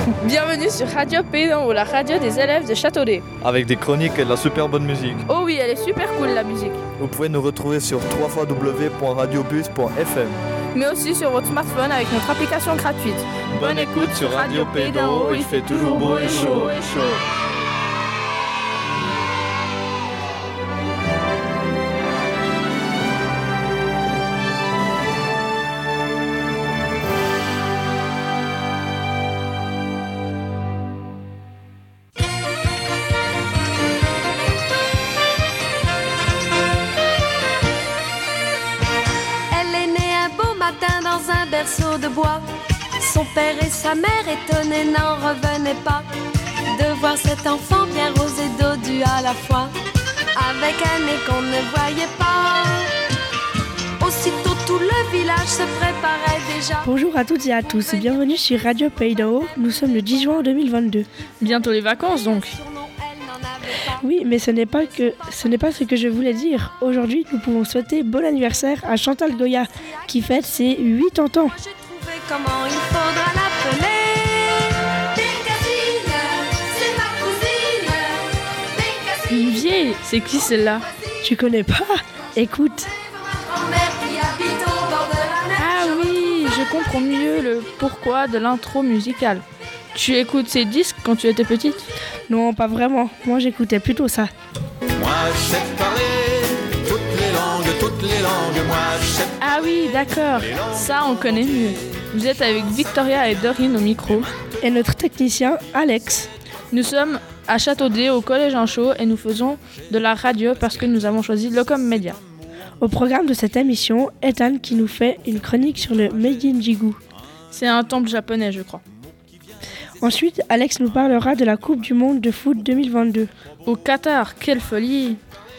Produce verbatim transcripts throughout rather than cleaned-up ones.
Bienvenue sur Radio Pays d'en Haut, la radio des élèves de Châteaudet. Avec des chroniques et de la super bonne musique. Oh oui, elle est super cool la musique. Vous pouvez nous retrouver sur w w w point radiobus point f m. Mais aussi sur votre smartphone avec notre application gratuite. Bonne, Bonne écoute sur Radio Pays d'en Haut, il fait toujours beau et chaud. Et chaud. Dans un berceau de bois, son père et sa mère étonnés n'en revenaient pas de voir cet enfant bien rose et dodu à la fois, avec un nez qu'on ne voyait pas. Aussitôt tout le village se préparait déjà. Bonjour à toutes et à tous, bienvenue sur Radio Pays d'en Haut. Nous sommes le dix juin deux mille vingt-deux. Bientôt les vacances donc. Oui, mais ce n'est pas que ce n'est pas ce que je voulais dire. Aujourd'hui, nous pouvons souhaiter bon anniversaire à Chantal Goya, qui fête ses quatre-vingts ans. J'ai trouvé comment il faudra l'appeler. Bécassine, c'est ma cousine. Une vieille, c'est qui celle-là? Tu connais pas? Écoute. Ah oui, je comprends mieux le pourquoi de l'intro musicale. Tu écoutes ces disques quand tu étais petite? Non, pas vraiment. Moi, j'écoutais plutôt ça. Moi, je sais parler toutes les langues, toutes les langues. Moi, je sais... Ah oui, d'accord. Ça, on connaît mieux. Vous êtes avec Victoria et Dorine au micro. Et notre technicien, Alex. Nous sommes à Châteaudet, au Collège Anchaud, et nous faisons de la radio parce que nous avons choisi Locom Media. Au programme de cette émission, Ethan qui nous fait une chronique sur le Meijin Jigu. C'est un temple japonais, je crois. Ensuite, Alex nous parlera de la Coupe du Monde de foot deux mille vingt-deux. Au Qatar, quelle folie!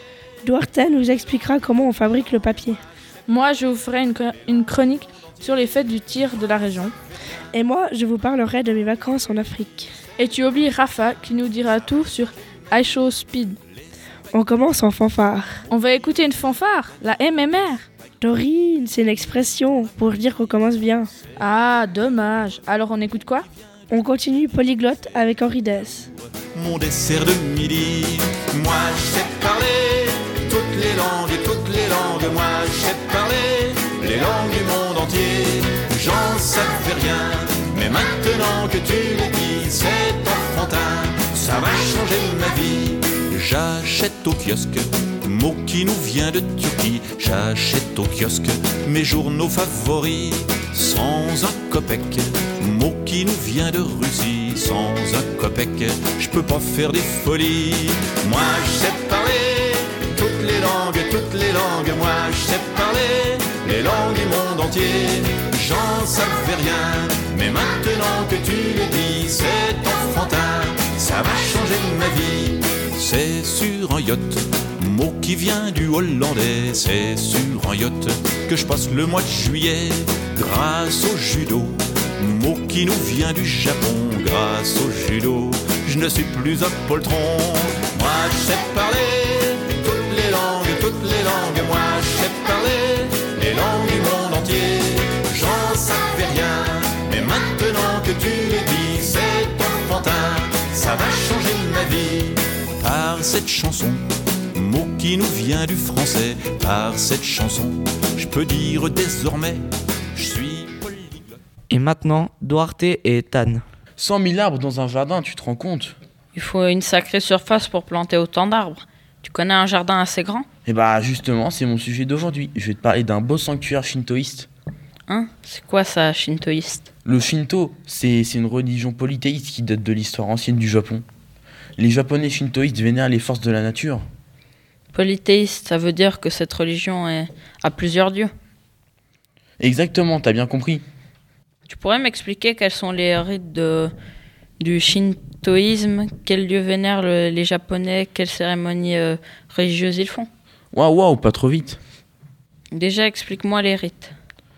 Duarte nous expliquera comment on fabrique le papier. Moi, je vous ferai une, une chronique sur les fêtes du tir de la région. Et moi, je vous parlerai de mes vacances en Afrique. Et tu oublies Rafa qui nous dira tout sur iShow Speed. On commence en fanfare. On va écouter une fanfare, la M M R. Dorine, c'est une expression pour dire qu'on commence bien. Ah, dommage. Alors on écoute quoi? On continue polyglotte avec Henri Dess. Mon dessert de midi, moi je sais parler toutes les langues et toutes les langues. Moi je sais parler les langues du monde entier. J'en savais rien, mais maintenant que tu le dis, c'est enfantin, ça va changer ma vie. J'achète au kiosque, mot qui nous vient de Turquie. J'achète au kiosque mes journaux favoris, sans un copec. Mot qui nous vient de Russie, sans un copec, je peux pas faire des folies. Moi je sais parler toutes les langues, toutes les langues. Moi je sais parler les langues du monde entier. J'en savais rien, mais maintenant que tu le dis, c'est enfantin, ça va changer ma vie. C'est sur un yacht, mot qui vient du hollandais. C'est sur un yacht que je passe le mois de juillet, grâce au judo. Mot qui nous vient du Japon, grâce au judo, je ne suis plus un poltron. Moi je sais parler toutes les langues, toutes les langues. Moi je sais parler les langues du monde entier. J'en savais rien, mais maintenant que tu le dis, c'est enfantin, ça va changer ma vie. Par cette chanson, mot qui nous vient du français, par cette chanson, je peux dire désormais, je suis... Et maintenant, Duarte et Ethan. cent mille arbres dans un jardin, tu te rends compte? Il faut une sacrée surface pour planter autant d'arbres. Tu connais un jardin assez grand? Eh bah justement, c'est mon sujet d'aujourd'hui. Je vais te parler d'un beau sanctuaire shintoïste. Hein? C'est quoi ça, shintoïste? Le shinto, c'est, c'est une religion polythéiste qui date de l'histoire ancienne du Japon. Les japonais shintoïstes vénèrent les forces de la nature. Polythéiste, ça veut dire que cette religion est... a plusieurs dieux? Exactement, t'as bien compris. Tu pourrais m'expliquer quels sont les rites de, du shintoïsme? Quels dieux vénèrent le, les Japonais? Quelles cérémonies euh, religieuses ils font? Waouh, waouh, pas trop vite. Déjà, explique-moi les rites.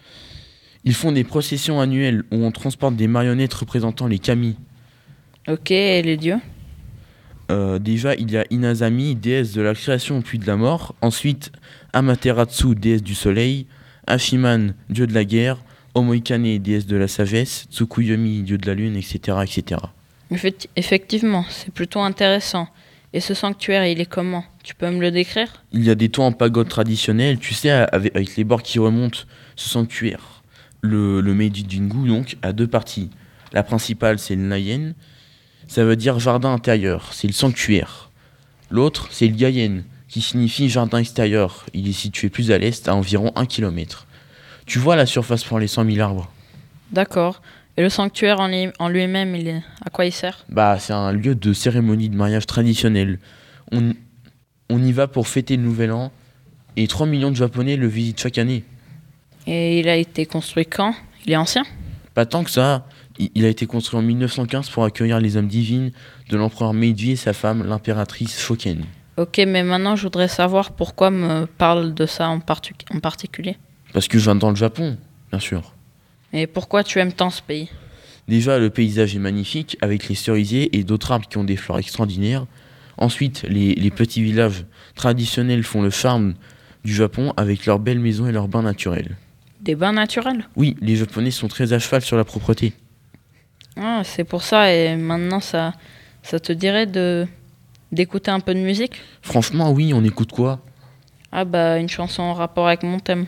Ils font des processions annuelles où on transporte des marionnettes représentant les kami. Ok, et les dieux? euh, Déjà, il y a Inazami, déesse de la création puis de la mort. Ensuite, Amaterasu, déesse du soleil. Hachiman, dieu de la guerre. Omoikane, déesse de la sagesse, Tsukuyomi, dieu de la lune, et cetera, et cetera. Effecti- Effectivement, c'est plutôt intéressant. Et ce sanctuaire, il est comment? Tu peux me le décrire? Il y a des toits en pagode traditionnels, tu sais, avec, avec les bords qui remontent. Ce sanctuaire, le, le Meiji Jingu, donc, a deux parties. La principale, c'est le Naien, ça veut dire jardin intérieur, c'est le sanctuaire. L'autre, c'est le Gaien, qui signifie jardin extérieur. Il est situé plus à l'est, à environ un kilomètre. Tu vois la surface pour les cent mille arbres? D'accord. Et le sanctuaire en, li- en lui-même, il est... à quoi il sert? Bah, c'est un lieu de cérémonie de mariage traditionnelle. On, on y va pour fêter le nouvel an, et trois millions de Japonais le visitent chaque année. Et il a été construit quand? Il est ancien? Pas tant que ça, il, il a été construit en mille neuf cent quinze pour accueillir les âmes divines de l'empereur Meiji et sa femme, l'impératrice Shoken. Ok, mais maintenant je voudrais savoir pourquoi me parle de ça en, partu- en particulier. Parce que je viens dans le Japon, bien sûr. Et pourquoi tu aimes tant ce pays? Déjà, le paysage est magnifique, avec les cerisiers et d'autres arbres qui ont des fleurs extraordinaires. Ensuite, les, les petits villages traditionnels font le charme du Japon avec leurs belles maisons et leurs bains naturels. Des bains naturels? Oui, les Japonais sont très à cheval sur la propreté. Ah, c'est pour ça, et maintenant ça, ça te dirait de, d'écouter un peu de musique? Franchement, oui, on écoute quoi? Ah bah, une chanson en rapport avec mon thème.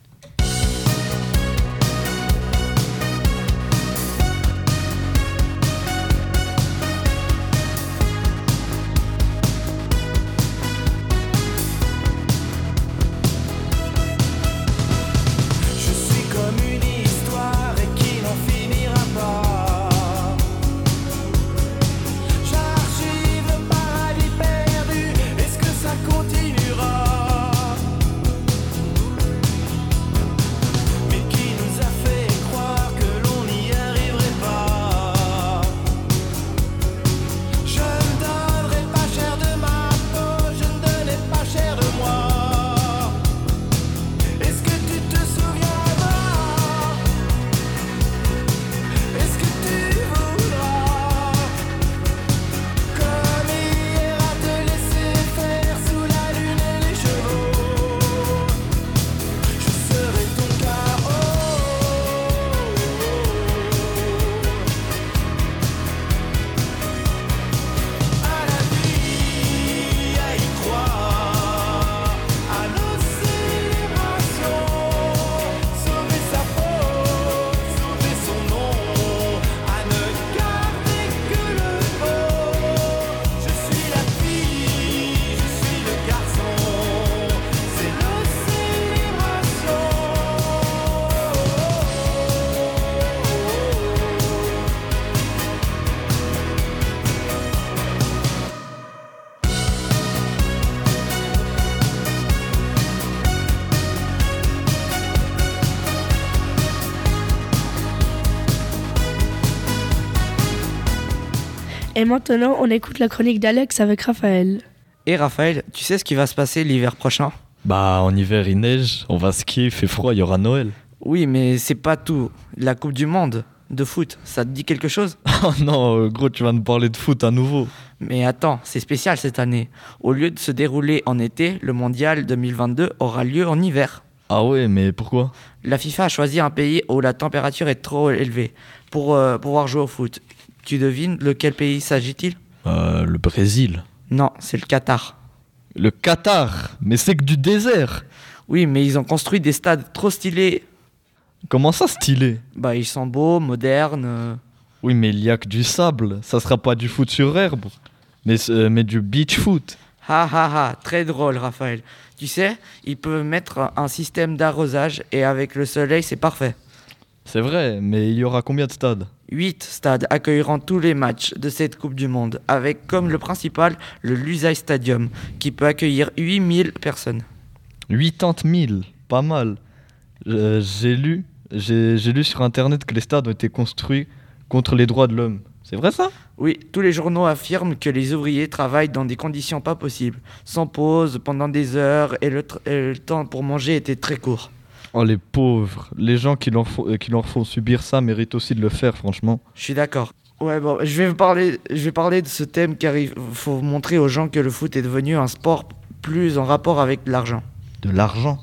Et maintenant, on écoute la chronique d'Alex avec Raphaël. Et Raphaël, tu sais ce qui va se passer l'hiver prochain? Bah, en hiver, il neige, on va skier, il fait froid, il y aura Noël. Oui, mais c'est pas tout. La Coupe du Monde de foot, ça te dit quelque chose? Oh non, euh, gros, tu vas nous parler de foot à nouveau. Mais attends, c'est spécial cette année. Au lieu de se dérouler en été, le mondial deux mille vingt-deux aura lieu en hiver. Ah ouais, mais pourquoi? La FIFA a choisi un pays où la température est trop élevée pour euh, pouvoir jouer au foot. Tu devines lequel pays s'agit-il? Euh, le Brésil. Non, c'est le Qatar. Le Qatar? Mais c'est que du désert. Oui, mais ils ont construit des stades trop stylés. Comment ça, stylé? Bah, ils sont beaux, modernes. euh. Oui, mais il y a que du sable, ça sera pas du foot sur herbe, mais, euh, mais du beach foot. Ha ha ha, très drôle, Raphaël. Tu sais, ils peuvent mettre un système d'arrosage et avec le soleil, c'est parfait. C'est vrai, mais il y aura combien de stades? Huit stades accueilleront tous les matchs de cette Coupe du Monde, avec comme le principal le Lusail Stadium, qui peut accueillir huit mille personnes. quatre-vingt mille, pas mal. Euh, j'ai lu, j'ai, j'ai lu sur internet que les stades ont été construits contre les droits de l'homme. C'est vrai ça? Oui, tous les journaux affirment que les ouvriers travaillent dans des conditions pas possibles, sans pause, pendant des heures, et le, tr- et le temps pour manger était très court. Oh les pauvres, les gens qui leur, font, euh, qui leur font subir ça méritent aussi de le faire, franchement. Je suis d'accord. Ouais, bon, je vais, vous parler, je vais parler de ce thème car il faut montrer aux gens que le foot est devenu un sport plus en rapport avec l'argent. De l'argent?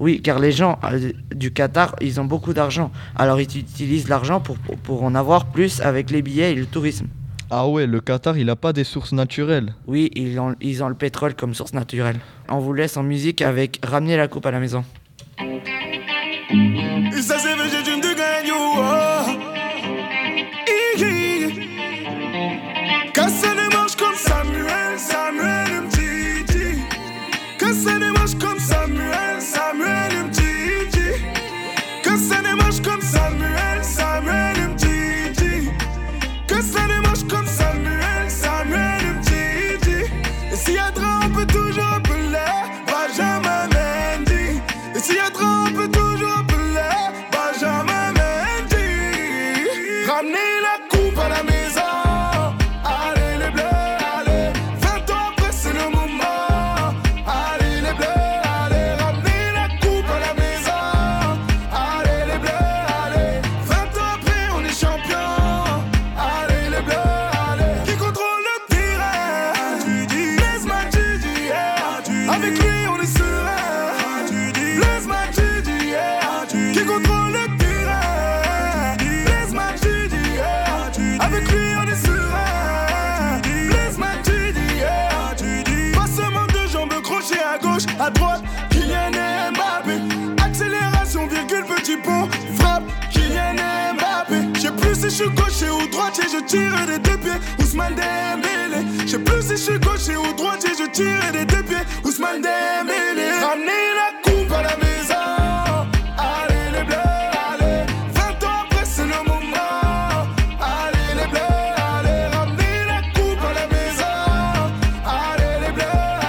Oui, car les gens euh, du Qatar, ils ont beaucoup d'argent. Alors ils utilisent l'argent pour, pour, pour en avoir plus avec les billets et le tourisme. Ah ouais, le Qatar, il a pas des sources naturelles. Oui, ils ont, ils ont le pétrole comme source naturelle. On vous laisse en musique avec Ramener la coupe à la maison. Ça c'est vrai, j'ai dû me gagner, oh. Casser les manches comme Samuel, Samuel Mtiti. Casser les manches comme Samuel, Samuel Mtiti. Casser les manches comme Samuel, Samuel Mtiti. Casser les manches comme Samuel, Samuel Mtiti. Et s'il y a trop, on peut toujours appeler Benjamin Mendy. Et s'il y a trop, on peut toujours appeler Benjamin Mendy. Ramener la coupe à la maison. À droite, Kylian Mbappé. Accélération, virgule, petit pont. Frappe, Kylian Mbappé. J'ai plus si je suis gaucher ou droitier, je tire des deux pieds. Ousmane Dembélé. J'ai plus si je suis gaucher ou droitier, je tire des deux pieds. Ousmane Dembélé. Ramener la coupe à la maison. Allez les bleus, allez. vingt ans après, c'est le moment. Allez les bleus, allez. Ramener la coupe à la maison. Allez les bleus.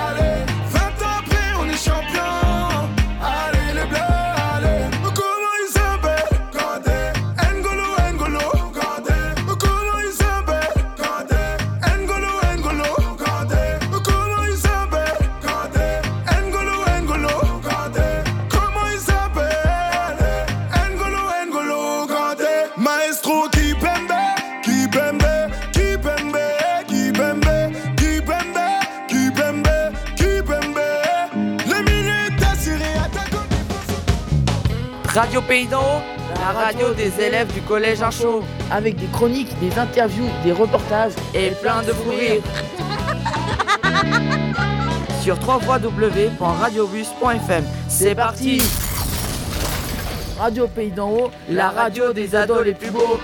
Radio Pays d'en haut, la radio des élèves du collège Un Chaud. Avec des chroniques, des interviews, des reportages et plein de fou rire. Sur w w w point radiobus point f m. C'est parti. Radio Pays d'en haut, la radio des ados les plus beaux.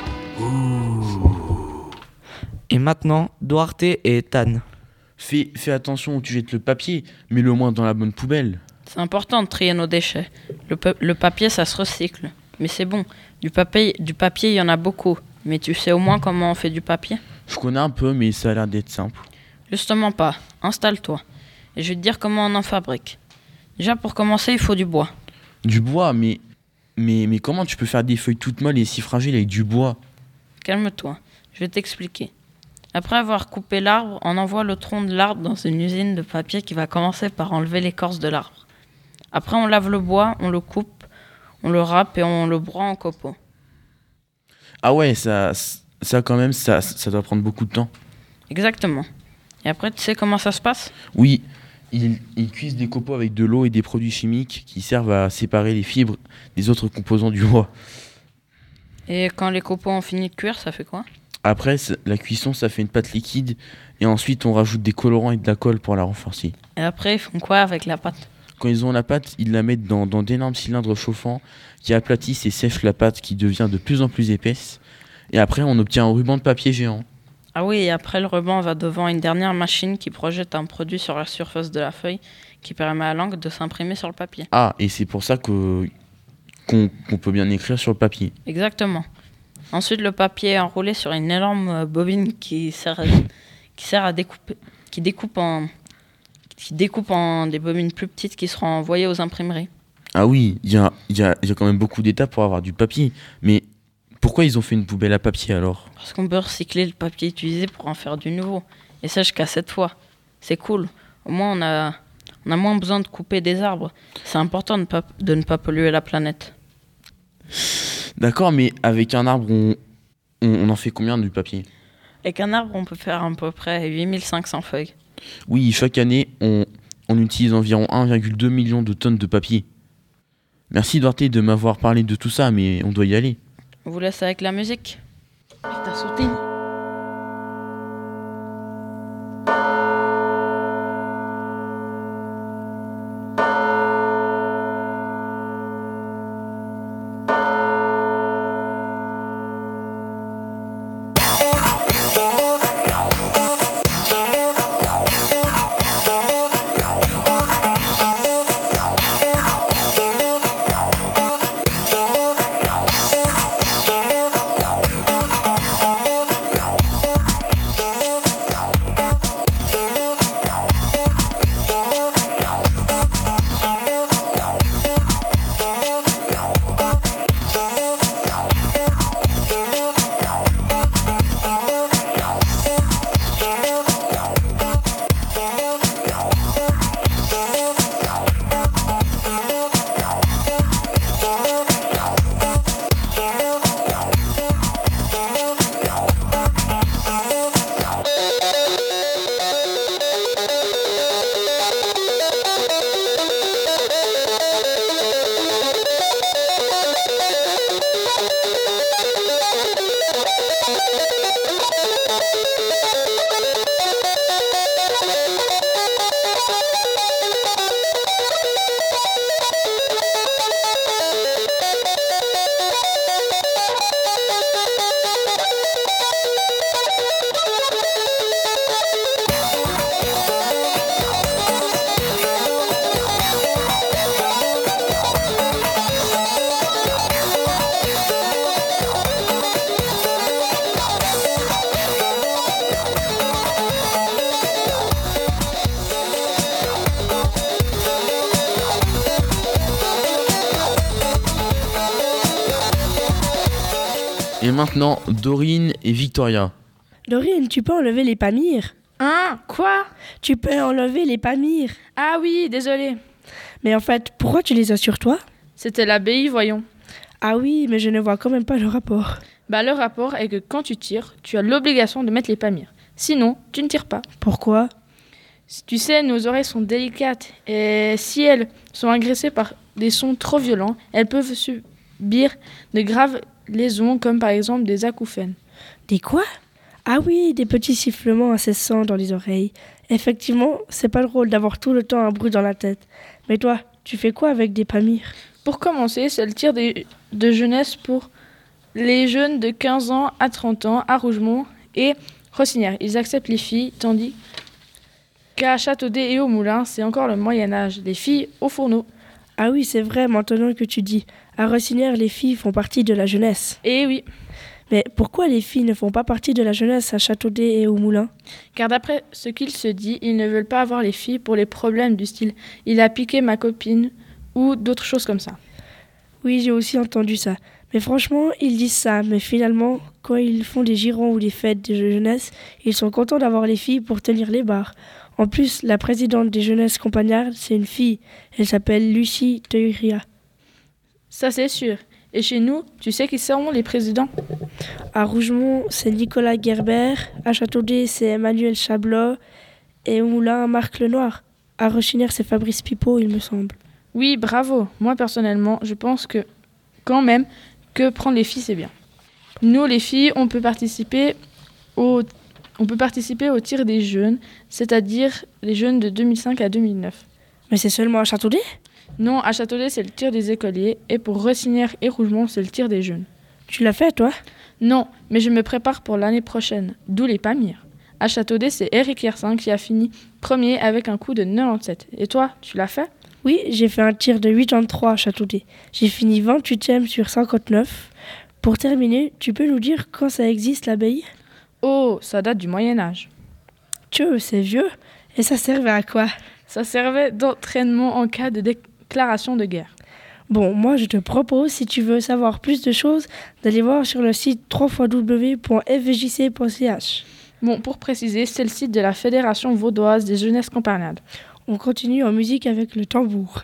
Et maintenant, Duarte et Ethan. Fais, fais attention où tu jettes le papier, mets-le au moins dans la bonne poubelle. C'est important de trier nos déchets. Le, pa- le papier, ça se recycle. Mais c'est bon, du papier, du papier, il y en a beaucoup. Mais tu sais au moins comment on fait du papier ? Je connais un peu, mais ça a l'air d'être simple. Justement pas. Installe-toi. Et je vais te dire comment on en fabrique. Déjà, pour commencer, il faut du bois. Du bois, mais, mais, mais comment tu peux faire des feuilles toutes molles et si fragiles avec du bois ? Calme-toi, je vais t'expliquer. Après avoir coupé l'arbre, on envoie le tronc de l'arbre dans une usine de papier qui va commencer par enlever l'écorce de l'arbre. Après, on lave le bois, on le coupe, on le râpe et on le broie en copeaux. Ah ouais, ça, ça quand même, ça, ça doit prendre beaucoup de temps. Exactement. Et après, tu sais comment ça se passe ? Oui, ils, ils cuisent des copeaux avec de l'eau et des produits chimiques qui servent à séparer les fibres des autres composants du bois. Et quand les copeaux ont fini de cuire, ça fait quoi ? Après, la cuisson, ça fait une pâte liquide et ensuite on rajoute des colorants et de la colle pour la renforcer. Et après, ils font quoi avec la pâte ? Quand ils ont la pâte, ils la mettent dans, dans d'énormes cylindres chauffants qui aplatissent et sèchent la pâte qui devient de plus en plus épaisse. Et après, on obtient un ruban de papier géant. Ah oui, et après, le ruban va devant une dernière machine qui projette un produit sur la surface de la feuille qui permet à l'encre de s'imprimer sur le papier. Ah, et c'est pour ça que, qu'on, qu'on peut bien écrire sur le papier. Exactement. Ensuite, le papier est enroulé sur une énorme bobine qui sert à, qui sert à découper, qui découpe en, qui découpe en des bobines plus petites qui seront envoyées aux imprimeries. Ah oui, il y a, y, a, y a quand même beaucoup d'étapes pour avoir du papier. Mais pourquoi ils ont fait une poubelle à papier alors ? Parce qu'on peut recycler le papier utilisé pour en faire du nouveau. Et ça jusqu'à sept fois. C'est cool. Au moins, on a, on a moins besoin de couper des arbres. C'est important de, pas, de ne pas polluer la planète. D'accord, mais avec un arbre, on, on, on en fait combien du papier ? Avec un arbre, on peut faire à peu près huit mille cinq cents feuilles. Oui, chaque année, on, on utilise environ un virgule deux million de tonnes de papier. Merci Duarte de m'avoir parlé de tout ça, mais on doit y aller. On vous laisse avec la musique. T'as sauté. Et maintenant, Dorine et Victoria. Dorine, tu peux enlever les pamires? Hein? Quoi? Tu peux enlever les pamires. Ah oui, désolé. Mais en fait, pourquoi tu les as sur toi? C'était l'abbaye, voyons. Ah oui, mais je ne vois quand même pas le rapport. Bah le rapport est que quand tu tires, tu as l'obligation de mettre les pamires. Sinon, tu ne tires pas. Pourquoi? Tu sais, nos oreilles sont délicates et si elles sont agressées par des sons trop violents, elles peuvent subir de graves lésions comme par exemple des acouphènes. Des quoi? Ah oui, des petits sifflements incessants dans les oreilles. Effectivement, c'est pas drôle d'avoir tout le temps un bruit dans la tête. Mais toi, tu fais quoi avec des pamires? Pour commencer, c'est le tir de, de jeunesse pour les jeunes de quinze ans à trente ans à Rougemont et Rossinière. Ils acceptent les filles, tandis qu'à Châteaudet et au Moulin, c'est encore le Moyen-Âge. Les filles au fourneau. Ah oui, c'est vrai, maintenant que tu dis. À Rossinière, les filles font partie de la jeunesse. Eh oui. Mais pourquoi les filles ne font pas partie de la jeunesse à Châteaudet et au Moulin? Car d'après ce qu'il se dit, ils ne veulent pas avoir les filles pour les problèmes du style « il a piqué ma copine » ou d'autres choses comme ça. Oui, j'ai aussi entendu ça. Mais franchement, ils disent ça. Mais finalement, quand ils font des girons ou des fêtes de jeunesse, ils sont contents d'avoir les filles pour tenir les bars. En plus, la présidente des jeunesses compagnardes, c'est une fille. Elle s'appelle Lucie Teuria. Ça, c'est sûr. Et chez nous, tu sais qui seront les présidents? À Rougemont, c'est Nicolas Gerber. À Châteaudet, c'est Emmanuel Chablot. Et au Moulin, Marc Lenoir. À Rochinière, c'est Fabrice Pipeau, il me semble. Oui, bravo. Moi, personnellement, je pense que, quand même, que prendre les filles, c'est bien. Nous, les filles, on peut participer au, on peut participer au tir des jeunes, c'est-à-dire les jeunes de deux mille cinq à deux mille neuf. Mais c'est seulement à Châteaudet? Non, à Châteaudet, c'est le tir des écoliers, et pour Rossinière et Rougemont, c'est le tir des jeunes. Tu l'as fait, toi? Non, mais je me prépare pour l'année prochaine, d'où les pamires. À Châteaudet, c'est Eric Yersin qui a fini premier avec un coup de quatre-vingt-dix-sept. Et toi, tu l'as fait? Oui, j'ai fait un tir de quatre-vingt-trois à Châteaudet. J'ai fini vingt-huitième sur cinquante-neuf. Pour terminer, tu peux nous dire quand ça existe l'abbaye? Oh, ça date du Moyen-Âge. Tchou, c'est vieux. Et ça servait à quoi? Ça servait d'entraînement en cas de déclaration de guerre. Bon, moi je te propose, si tu veux savoir plus de choses, d'aller voir sur le site w w w point f v j c point c h. Bon, pour préciser, c'est le site de la Fédération vaudoise des jeunesses compagnardes. On continue en musique avec le tambour.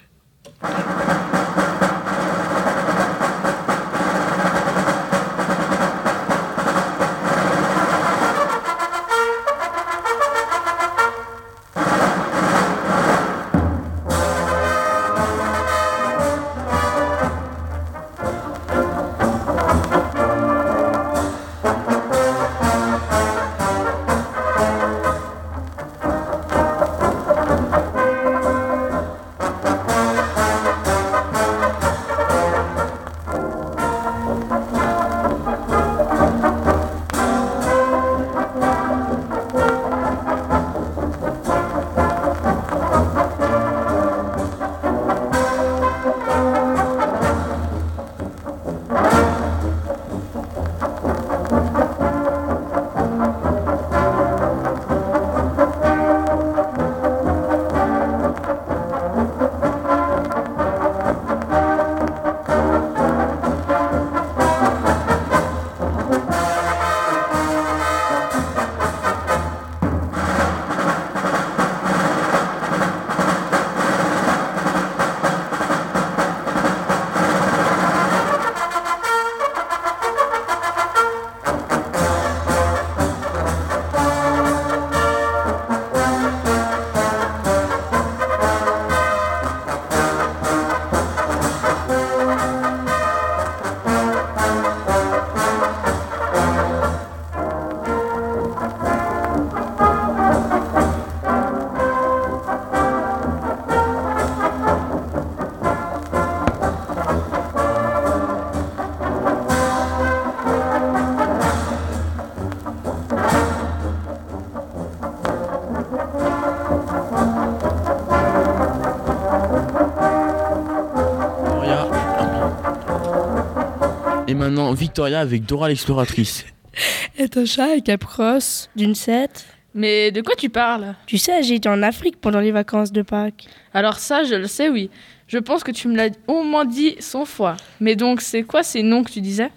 Non, Victoria avec Dora l'exploratrice. Etosha et Cap-Cross, Dune sept. Mais de quoi tu parles? Tu sais, j'ai été en Afrique pendant les vacances de Pâques. Alors ça, je le sais, oui. Je pense que tu me l'as au moins dit cent fois. Mais donc, c'est quoi ces noms que tu disais?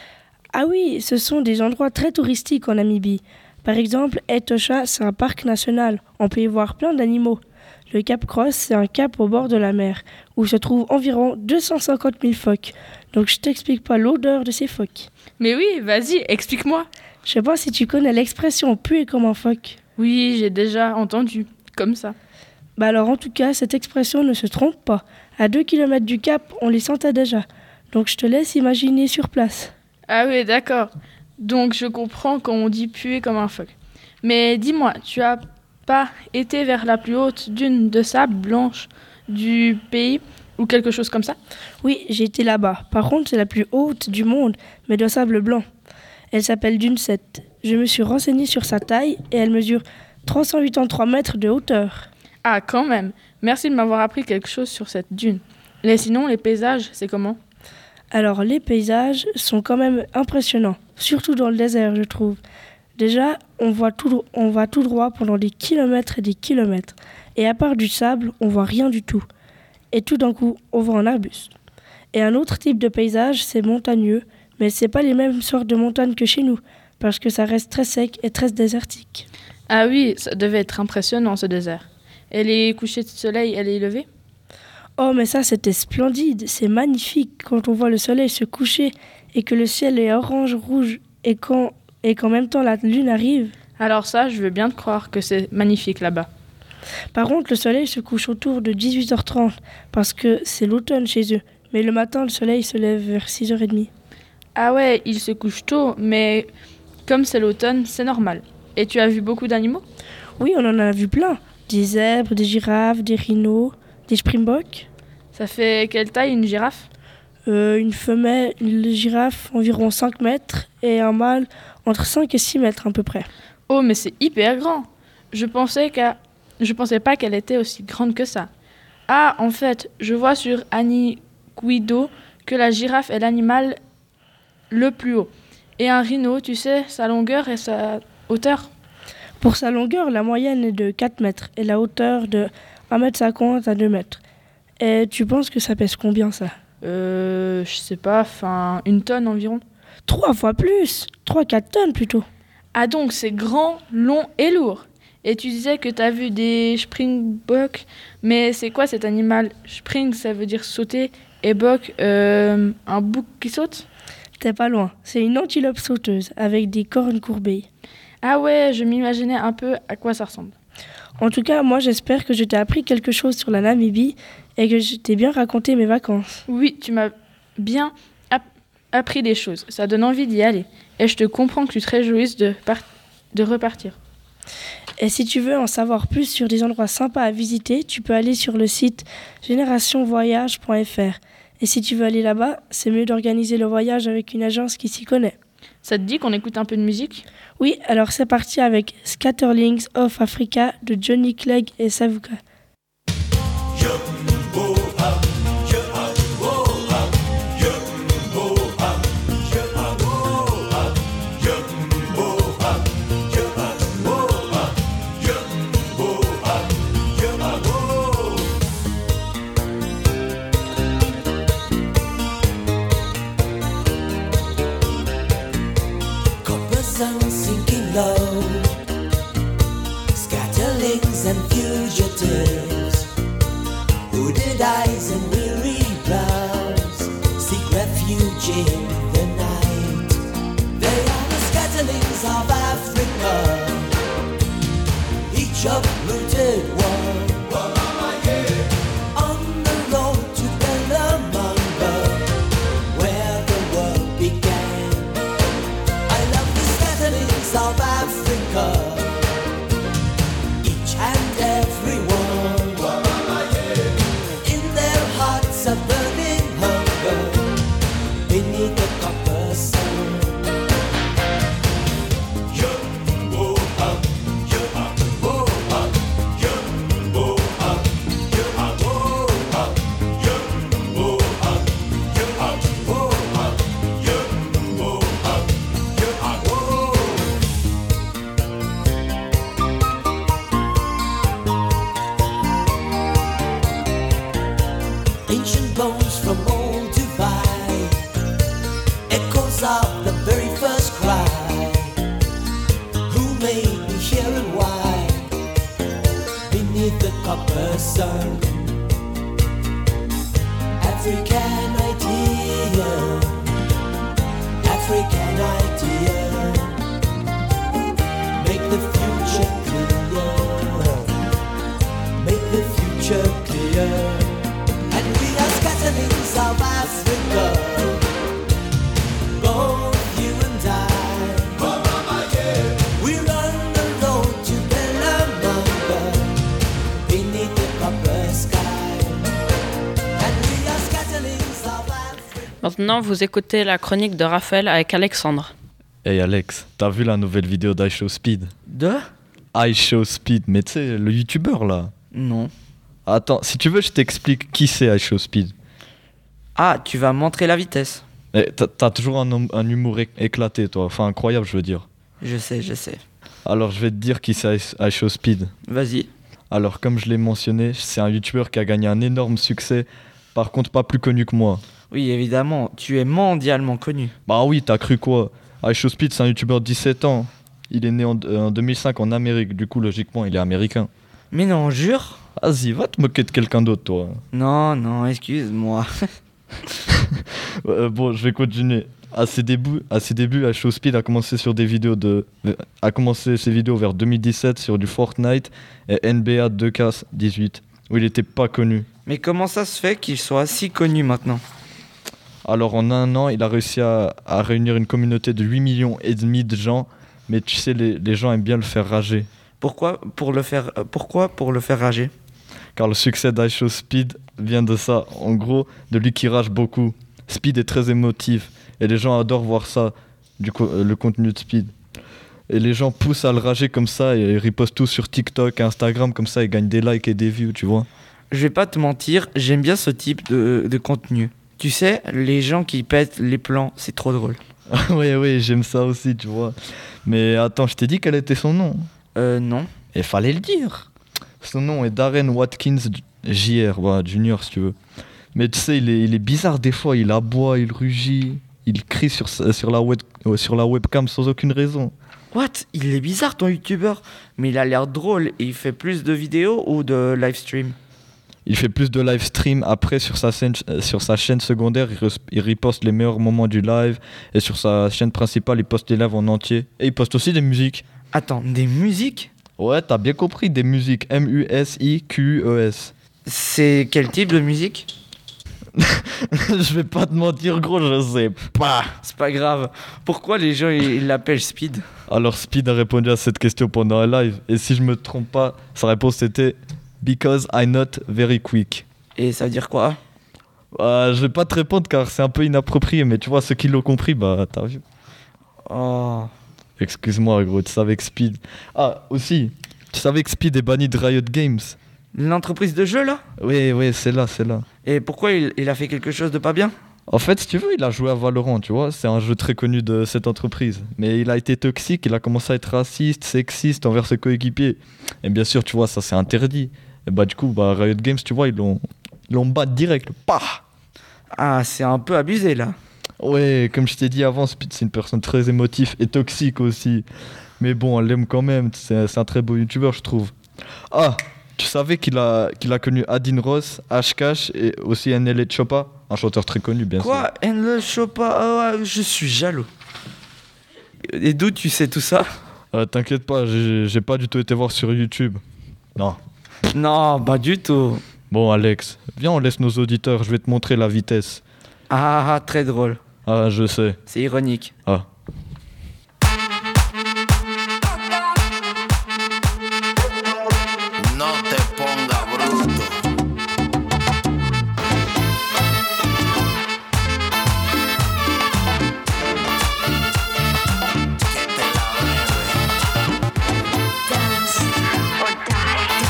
Ah oui, ce sont des endroits très touristiques en Namibie. Par exemple, Etosha, c'est un parc national. On peut y voir plein d'animaux. Le Cap Cross, c'est un cap au bord de la mer, où se trouvent environ deux cent cinquante mille phoques. Donc je t'explique pas l'odeur de ces phoques. Mais oui, vas-y, explique-moi. Je sais pas si tu connais l'expression « puer comme un phoque ». Oui, j'ai déjà entendu, comme ça. Bah alors en tout cas, cette expression ne se trompe pas. À deux kilomètres du cap, on les sentait déjà. Donc je te laisse imaginer sur place. Ah oui, d'accord. Donc je comprends quand on dit puer comme un phoque. Mais dis-moi, tu as pas été vers la plus haute dune de sable blanche du pays ou quelque chose comme ça? Oui, j'ai été là-bas. Par contre, c'est la plus haute du monde, mais de sable blanc. Elle s'appelle Dune sept. Je me suis renseignée sur sa taille et elle mesure trois cent quatre-vingt-trois mètres de hauteur. Ah, quand même. Merci de m'avoir appris quelque chose sur cette dune. Et sinon, les paysages, c'est comment? Alors, les paysages sont quand même impressionnants, surtout dans le désert, je trouve. Déjà, on voit tout, on va tout droit pendant des kilomètres et des kilomètres. Et à part du sable, on voit rien du tout. Et tout d'un coup, on voit un arbuste. Et un autre type de paysage, c'est montagneux, mais c'est pas les mêmes sortes de montagnes que chez nous, parce que ça reste très sec et très désertique. Ah oui, ça devait être impressionnant ce désert. Et les couchers de soleil et les levées? Oh, mais ça, c'était splendide, c'est magnifique quand on voit le soleil se coucher et que le ciel est orange-rouge et quand, et qu'en même temps la lune arrive. Alors ça, je veux bien te croire que c'est magnifique là-bas. Par contre, le soleil se couche autour de dix-huit heures trente parce que c'est l'automne chez eux. Mais le matin, le soleil se lève vers six heures trente. Ah ouais, il se couche tôt, mais comme c'est l'automne, c'est normal. Et tu as vu beaucoup d'animaux? Oui, on en a vu plein. Des zèbres, des girafes, des rhinos, des springboks. Ça fait quelle taille une girafe? euh, Une femelle, une girafe environ cinq mètres et un mâle entre cinq et six mètres à peu près. Oh, mais c'est hyper grand. Je pensais qu'à... Je pensais pas qu'elle était aussi grande que ça. Ah, en fait, je vois sur Annie Guido que la girafe est l'animal le plus haut. Et un rhino, tu sais, sa longueur et sa hauteur? Pour sa longueur, la moyenne est de quatre mètres et la hauteur de un mètre cinquante à deux mètres. Et tu penses que ça pèse combien, ça? Euh, je sais pas, enfin, une tonne environ. Trois fois plus, trois, quatre tonnes plutôt. Ah donc, c'est grand, long et lourd. Et tu disais que t'as vu des springboks, mais c'est quoi cet animal? Spring, ça veut dire sauter, et bok, euh, un bouc qui saute? T'es pas loin, c'est une antilope sauteuse avec des cornes courbées. Ah ouais, je m'imaginais un peu à quoi ça ressemble. En tout cas, moi j'espère que je t'ai appris quelque chose sur la Namibie et que je t'ai bien raconté mes vacances. Oui, tu m'as bien ap- appris des choses, ça donne envie d'y aller. Et je te comprends que tu te réjouisses de, par- de repartir. Et si tu veux en savoir plus sur des endroits sympas à visiter, tu peux aller sur le site génération voyage point f r. Et si tu veux aller là-bas, c'est mieux d'organiser le voyage avec une agence qui s'y connaît. Ça te dit qu'on écoute un peu de musique? Oui, alors c'est parti avec Scatterlings of Africa de Johnny Clegg et Savuka. Sinking low, scatterlings and fugitives, the sun. African idea, African idea. Make the future clear, make the future clear. And we are scatterings of Africa, both you and I. Oh, mama, yeah. We're on the road to Bellamamba, beneath the copper sky. And we are scatterings of Africa. Maintenant, vous écoutez la chronique de Raphaël avec Alexandre. Hey Alex, t'as vu la nouvelle vidéo d'iShowSpeed? De iShowSpeed, mais tu sais, le youtubeur là. Non. Attends, si tu veux, je t'explique qui c'est iShowSpeed. Ah, tu vas montrer la vitesse. Eh, t'as, t'as toujours un, hum- un humour éc- éclaté, toi. Enfin, incroyable, je veux dire. Je sais, je sais. Alors, je vais te dire qui c'est Ice- iShowSpeed. Vas-y. Alors, comme je l'ai mentionné, c'est un youtubeur qui a gagné un énorme succès. Par contre, pas plus connu que moi. Oui, évidemment, tu es mondialement connu. Bah oui, t'as cru quoi? iShowSpeed, c'est un youtubeur de dix-sept ans. Il est né en, euh, en deux mille cinq en Amérique. Du coup, logiquement, il est américain. Mais non, jure? Vas-y, va te moquer de quelqu'un d'autre, toi. Non, non, excuse-moi. Euh, bon, je vais continuer. À ses débuts, à ses débuts, iShowSpeed a commencé sur des vidéos de, a commencé ses vidéos vers deux mille dix-sept sur du Fortnite et N B A deux K dix-huit, où il était pas connu. Mais comment ça se fait qu'il soit si connu maintenant? Alors en un an, il a réussi à, à réunir une communauté de huit millions et demi de gens, mais tu sais, les, les gens aiment bien le faire rager. Pourquoi pour le faire, euh, pourquoi pour le faire rager? Car le succès d'iShowSpeed vient de ça. En gros, de lui qui rage beaucoup. Speed est très émotif et les gens adorent voir ça, du co- euh, le contenu de Speed. Et les gens poussent à le rager comme ça et ils ripostent tout sur TikTok et Instagram, comme ça ils gagnent des likes et des views, tu vois. Je vais pas te mentir, j'aime bien ce type de, de contenu. Tu sais, les gens qui pètent les plans, c'est trop drôle. Oui, oui, j'aime ça aussi, tu vois. Mais attends, je t'ai dit quel était son nom. Euh, non. Il fallait le dire. Son nom est Darren Watkins J R, bah, Junior si tu veux. Mais tu sais, il est, il est bizarre des fois, il aboie, il rugit, il crie sur, sa- sur, la, web, euh, sur la webcam sans aucune raison. What? Il est bizarre ton youtubeur, mais il a l'air drôle et il fait plus de vidéos ou de live stream? Il fait plus de live stream. Après, sur sa, scène, euh, sur sa chaîne secondaire, il, res- il reposte les meilleurs moments du live. Et sur sa chaîne principale, il poste les lives en entier. Et il poste aussi des musiques. Attends, des musiques? Ouais, t'as bien compris, des musiques. M U S I Q E S. C'est quel type de musique? Je vais pas te mentir, gros, je sais pas. C'est pas grave. Pourquoi les gens ils ils l'appellent Speed? Alors Speed a répondu à cette question pendant un live. Et si je me trompe pas, sa réponse c'était Because I'm not very quick. Et ça veut dire quoi? Euh, je vais pas te répondre car c'est un peu inapproprié, mais tu vois, ceux qui l'ont compris, bah t'as vu. Oh. Excuse-moi, gros, tu savais que Speed. Ah, aussi, tu savais que Speed est banni de Riot Games? L'entreprise de jeu là? Oui, oui, c'est là, c'est là. Et pourquoi il, il a fait quelque chose de pas bien? En fait, si tu veux, il a joué à Valorant, tu vois, c'est un jeu très connu de cette entreprise. Mais il a été toxique, il a commencé à être raciste, sexiste envers ses coéquipiers. Et bien sûr, tu vois, ça c'est interdit. Et bah du coup, bah, Riot Games, tu vois, ils l'ont, ils l'ont battu direct, pah. Ah, c'est un peu abusé là. Ouais, comme je t'ai dit avant, Speed c'est une personne très émotive et toxique aussi. Mais bon, on l'aime quand même, c'est, c'est un très beau youtubeur, je trouve. Ah, tu savais qu'il a, qu'il a connu Adin Ross, Hcash et aussi N L E Choppa, un chanteur très connu, bien sûr. Quoi? N L E Choppa? Oh, je suis jaloux. Et d'où tu sais tout ça? Euh, T'inquiète pas, j'ai, j'ai pas du tout été voir sur YouTube. Non. Non, pas du tout. Bon, Alex, viens, on laisse nos auditeurs, je vais te montrer la vitesse. Ah, ah, très drôle. Ah, je sais. C'est ironique. Ah. No te ponga bruto. Que te la bebe. Dance or die.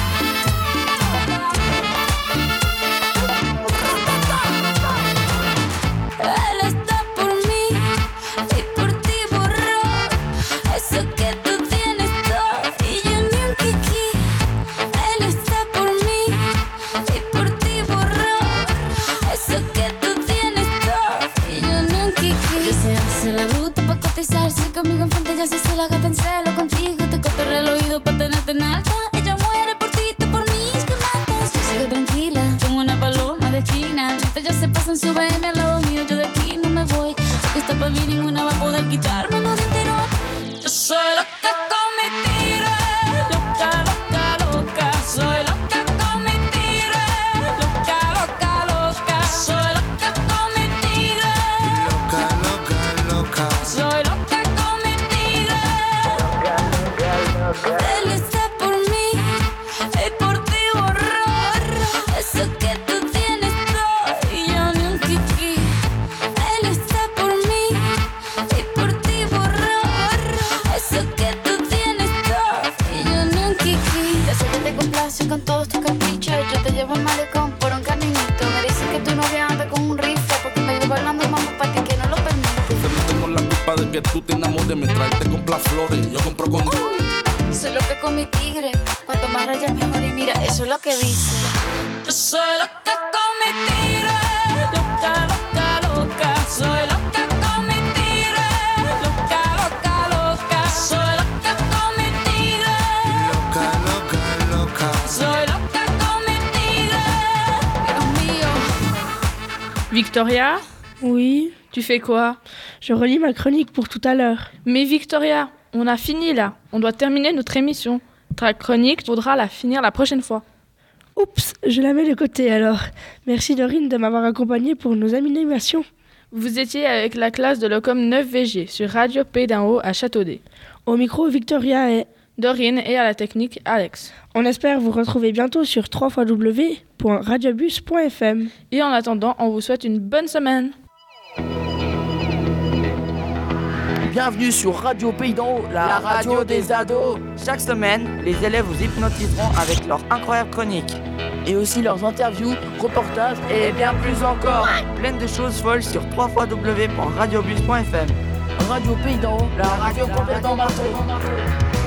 Él está por mí y por ti borró eso que tú tienes todo y yo ni un kiki. Él está por mí y por ti borró eso que tú tienes todo y yo ni un kiki. Y se hace la bruta pa' cotizarse conmigo enfrente, ya se hace la gata en celo contigo, te cotorrea el oído pa' tenerte en alta. Ella muere por ti, tú por mí, que matas. ninguna va a poder quitármelo de tirón. Yo soy loca con mi tigre, loca, loca, loca. Soy loca con mi tigre, loca, loca, loca. Soy loca con mi tigre, Loca, loca, loca. soy loca con mi tigre. Él está por mí y por ti borrar eso que tú tienes todo y yo ni un kiki. Él está por mí y por ti borrar eso que tú tienes todo y yo ni un kiki. Ya sé que te complaces con todos tus caprichos. Yo te llevo al malecón por un caminito. Me dicen que tu novia anda con un rifle porque me vivo hablando mamá para ti que no lo permite. Te meto con la culpa de que tú te enamores. Me traes, te compras flores, yo compro con... Soy loca con mi tigre. Cuanto más rayas mejor y mira, eso es lo que dice. Yo soy loca con mi tigre, loca, loca, loca. Soy loca con mi tigre, loca, loca, loca. Soy loca con mi tigre, Loca, loca, loca. soy loca con mi tigre. Dios mío. Victoria, Oui, tu fais quoi? je relis ma chronique pour tout à l'heure. Mais Victoria, on a fini là. On doit terminer notre émission. Ta chronique, faudra la finir la prochaine fois. Oups, je la mets de côté alors. Merci Dorine de m'avoir accompagnée pour nos animations. Vous étiez avec la classe de l'Ocom neuf V G sur Radio Pays d'en Haut à Châteaudet. Au micro, Victoria et Dorine et à la technique, Alex. on espère vous retrouver bientôt sur w w w point radiobus point f m. Et en attendant, on vous souhaite une bonne semaine. Bienvenue sur Radio Pays d'en Haut, la, La radio des ados. Chaque semaine, les élèves vous hypnotiseront avec leur incroyable chronique. Et aussi leurs interviews, reportages et bien plus encore. Pleine de choses folles sur w w w point radiobus point f m. Radio Pays d'en Haut, la radio complètement marteau.